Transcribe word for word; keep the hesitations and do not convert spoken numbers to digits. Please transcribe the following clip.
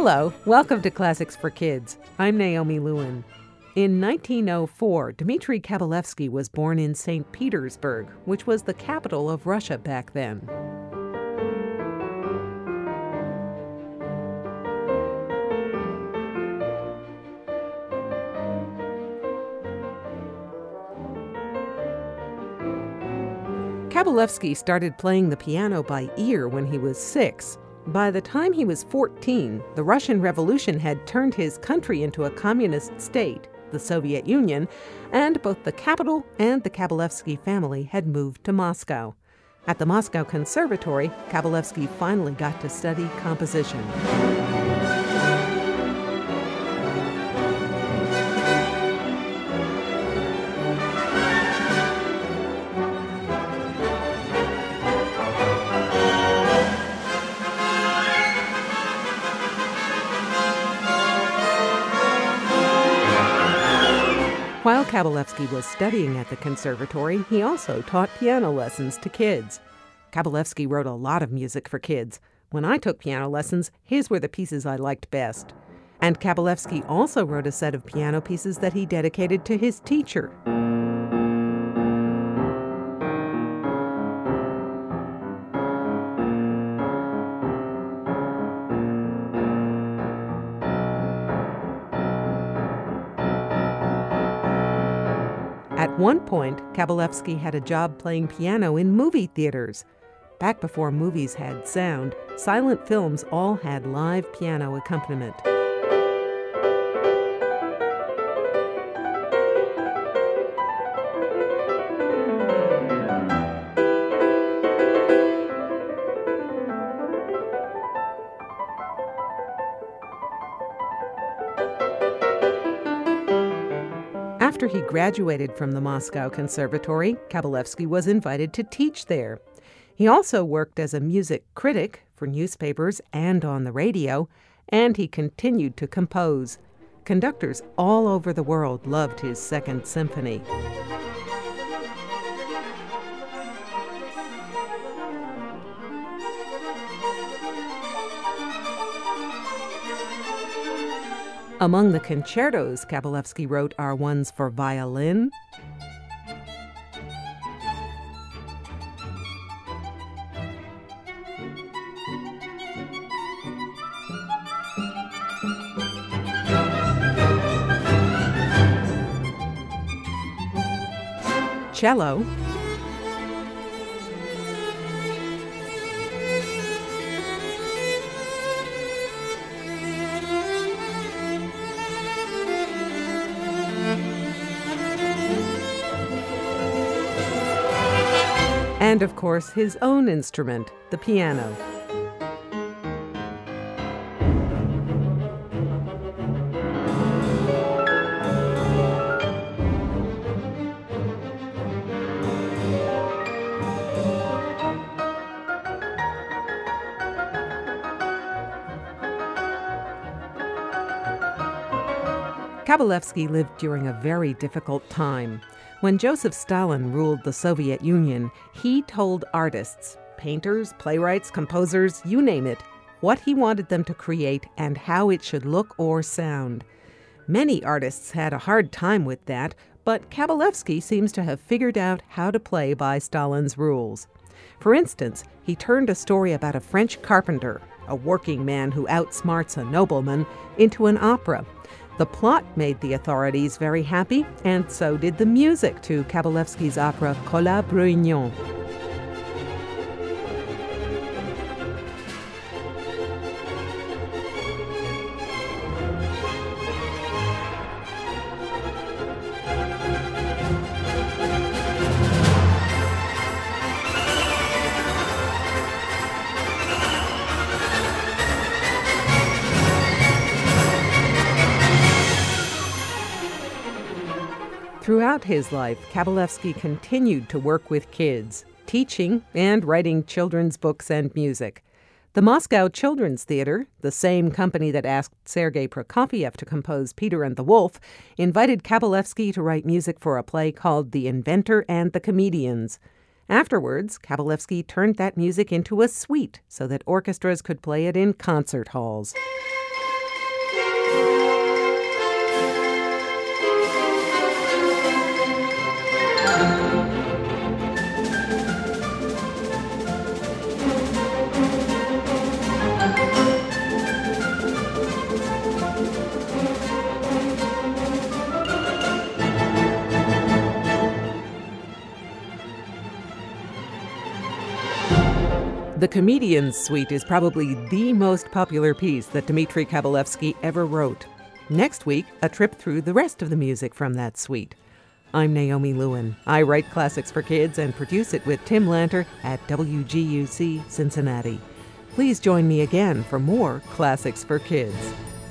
Hello, welcome to Classics for Kids. I'm Naomi Lewin. In nineteen oh four, Dmitri Kabalevsky was born in Saint Petersburg, which was the capital of Russia back then. Kabalevsky started playing the piano by ear when he was six. By the time he was fourteen, the Russian Revolution had turned his country into a communist state, the Soviet Union, and both the capital and the Kabalevsky family had moved to Moscow. At the Moscow Conservatory, Kabalevsky finally got to study composition. While Kabalevsky was studying at the conservatory, he also taught piano lessons to kids. Kabalevsky wrote a lot of music for kids. When I took piano lessons, his were the pieces I liked best. And Kabalevsky also wrote a set of piano pieces that he dedicated to his teacher. At one point, Kabalevsky had a job playing piano in movie theaters. Back before movies had sound, silent films all had live piano accompaniment. After he graduated from the Moscow Conservatory, Kabalevsky was invited to teach there. He also worked as a music critic for newspapers and on the radio, and he continued to compose. Conductors all over the world loved his Second Symphony. Among the concertos Kabalevsky wrote are ones for violin, cello, and, of course, his own instrument, the piano. Kabalevsky lived during a very difficult time. When Joseph Stalin ruled the Soviet Union, he told artists, painters, playwrights, composers, you name it, what he wanted them to create and how it should look or sound. Many artists had a hard time with that, but Kabalevsky seems to have figured out how to play by Stalin's rules. For instance, he turned a story about a French carpenter, a working man who outsmarts a nobleman, into an opera. The plot made the authorities very happy, and so did the music to Kabalevsky's opera Colas Bruignan. Throughout his life, Kabalevsky continued to work with kids, teaching and writing children's books and music. The Moscow Children's Theater, the same company that asked Sergei Prokofiev to compose Peter and the Wolf, invited Kabalevsky to write music for a play called The Inventor and the Comedians. Afterwards, Kabalevsky turned that music into a suite so that orchestras could play it in concert halls. The Comedian's Suite is probably the most popular piece that Dmitri Kabalevsky ever wrote. Next week, a trip through the rest of the music from that suite. I'm Naomi Lewin. I write classics for kids and produce it with Tim Lanter at W G U C Cincinnati. Please join me again for more Classics for Kids.